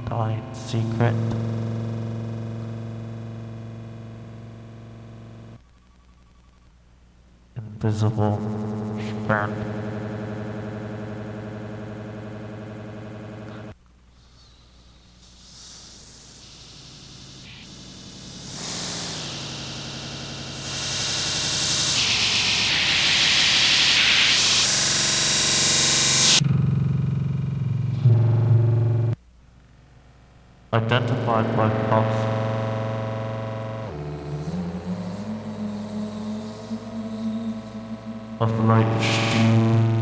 Died secret. Invisible friend. Identified by cops. Of light steam.